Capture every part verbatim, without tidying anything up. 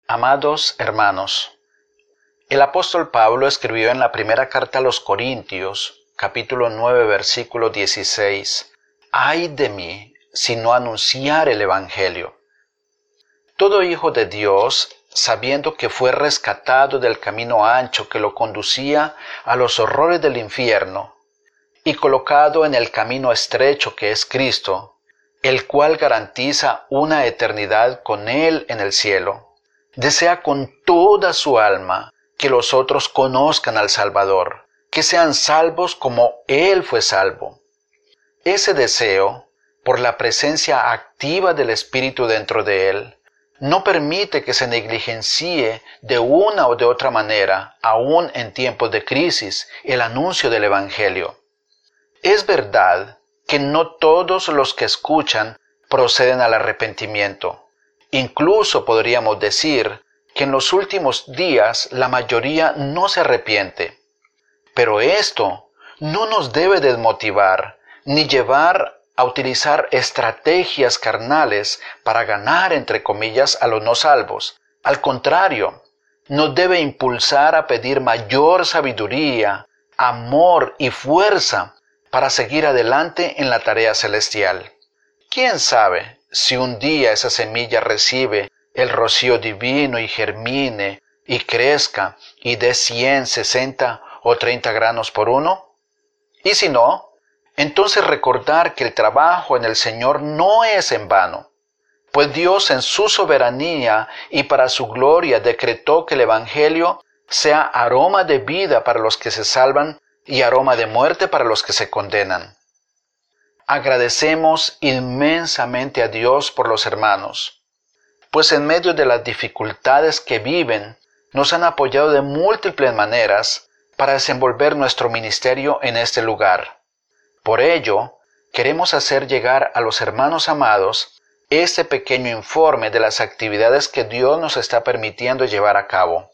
Amados hermanos, el apóstol Pablo escribió en la primera carta a los Corintios, capítulo nueve, versículo dieciséis, «Ay de mí, si no anunciar el Evangelio». Todo hijo de Dios, sabiendo que fue rescatado del camino ancho que lo conducía a los horrores del infierno, y colocado en el camino estrecho que es Cristo, el cual garantiza una eternidad con Él en el cielo, desea con toda su alma que los otros conozcan al Salvador, que sean salvos como Él fue salvo. Ese deseo, por la presencia activa del Espíritu dentro de Él, no permite que se negligencie de una o de otra manera, aún en tiempos de crisis, el anuncio del Evangelio. Es verdad que no todos los que escuchan proceden al arrepentimiento. Incluso podríamos decir que en los últimos días la mayoría no se arrepiente. Pero esto no nos debe desmotivar ni llevar a utilizar estrategias carnales para ganar, entre comillas, a los no salvos. Al contrario, nos debe impulsar a pedir mayor sabiduría, amor y fuerza para seguir adelante en la tarea celestial. ¿Quién sabe si un día esa semilla recibe el rocío divino y germine y crezca y dé cien, sesenta o treinta granos por uno? Y si no, entonces recordar que el trabajo en el Señor no es en vano, pues Dios en su soberanía y para su gloria decretó que el Evangelio sea aroma de vida para los que se salvan y aroma de muerte para los que se condenan. Agradecemos inmensamente a Dios por los hermanos, pues en medio de las dificultades que viven, nos han apoyado de múltiples maneras para desenvolver nuestro ministerio en este lugar. Por ello, queremos hacer llegar a los hermanos amados este pequeño informe de las actividades que Dios nos está permitiendo llevar a cabo.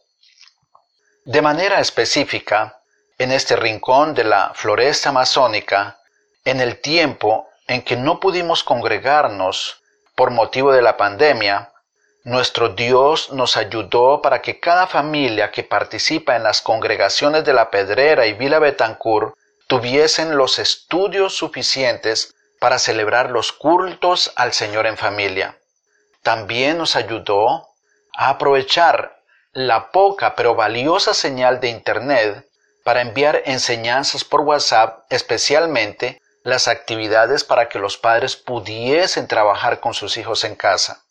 De manera específica, en este rincón de la floresta amazónica, en el tiempo en que no pudimos congregarnos por motivo de la pandemia, nuestro Dios nos ayudó para que cada familia que participa en las congregaciones de La Pedrera y Vila Betancourt tuviesen los estudios suficientes para celebrar los cultos al Señor en familia. También nos ayudó a aprovechar la poca pero valiosa señal de Internet para enviar enseñanzas por WhatsApp, especialmente las actividades para que los padres pudiesen trabajar con sus hijos en casa.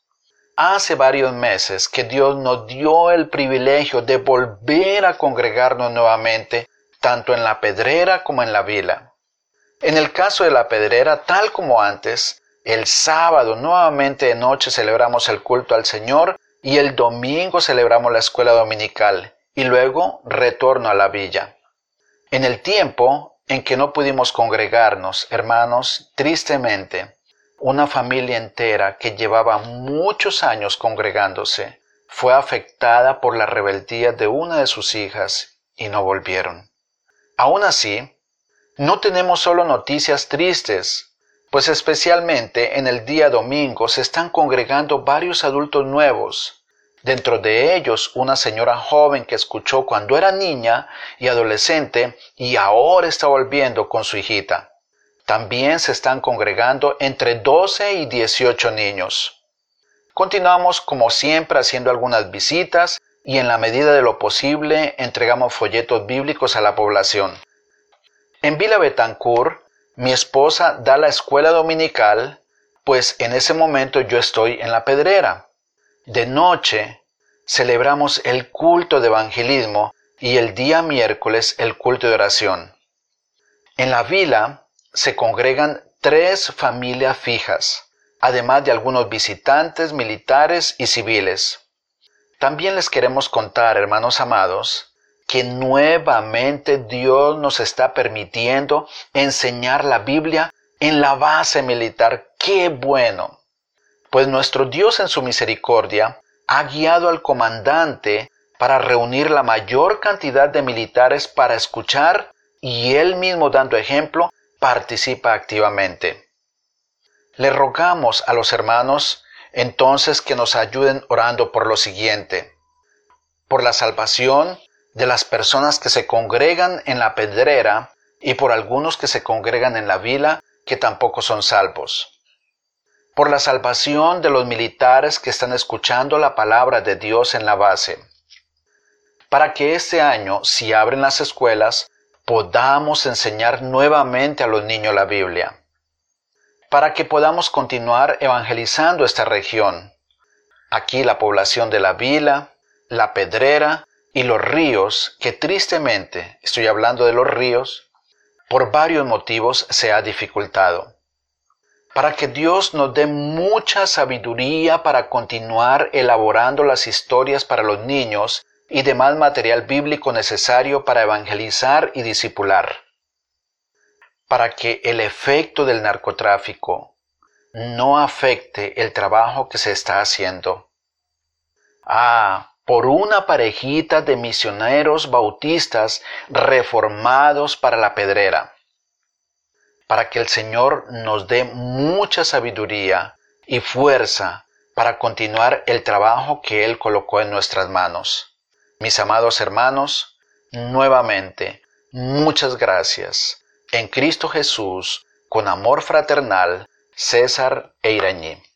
Hace varios meses que Dios nos dio el privilegio de volver a congregarnos nuevamente, tanto en La Pedrera como en la Vila. En el caso de La Pedrera, tal como antes, el sábado nuevamente de noche celebramos el culto al Señor y el domingo celebramos la escuela dominical y luego retorno a la villa. En el tiempo en que no pudimos congregarnos, hermanos, tristemente, una familia entera que llevaba muchos años congregándose fue afectada por la rebeldía de una de sus hijas y no volvieron. Aún así, no tenemos solo noticias tristes, pues especialmente en el día domingo se están congregando varios adultos nuevos. Dentro de ellos una señora joven que escuchó cuando era niña y adolescente y ahora está volviendo con su hijita. También se están congregando entre doce y dieciocho niños. Continuamos como siempre haciendo algunas visitas y en la medida de lo posible entregamos folletos bíblicos a la población. En Vila Betancourt, mi esposa da la escuela dominical, pues en ese momento yo estoy en La Pedrera. De noche celebramos el culto de evangelismo y el día miércoles el culto de oración. En la vila se congregan tres familias fijas, además de algunos visitantes militares y civiles. También les queremos contar, hermanos amados, que nuevamente Dios nos está permitiendo enseñar la Biblia en la base militar. ¡Qué bueno! Pues nuestro Dios en su misericordia ha guiado al comandante para reunir la mayor cantidad de militares para escuchar y él mismo dando ejemplo participa activamente. Le rogamos a los hermanos entonces que nos ayuden orando por lo siguiente: por la salvación de las personas que se congregan en la Pedrera y por algunos que se congregan en la Vila que tampoco son salvos. Por la salvación de los militares que están escuchando la palabra de Dios en la base. Para que este año, si abren las escuelas, podamos enseñar nuevamente a los niños la Biblia. Para que podamos continuar evangelizando esta región. Aquí la población de la Vila, la Pedrera y los ríos, que tristemente, estoy hablando de los ríos, por varios motivos se ha dificultado. Para que Dios nos dé mucha sabiduría para continuar elaborando las historias para los niños y demás material bíblico necesario para evangelizar y discipular. Para que el efecto del narcotráfico no afecte el trabajo que se está haciendo. Ah, por una parejita de misioneros bautistas reformados para la Pedrera. Para que el Señor nos dé mucha sabiduría y fuerza para continuar el trabajo que Él colocó en nuestras manos. Mis amados hermanos, nuevamente, muchas gracias. En Cristo Jesús, con amor fraternal, César Eirañí.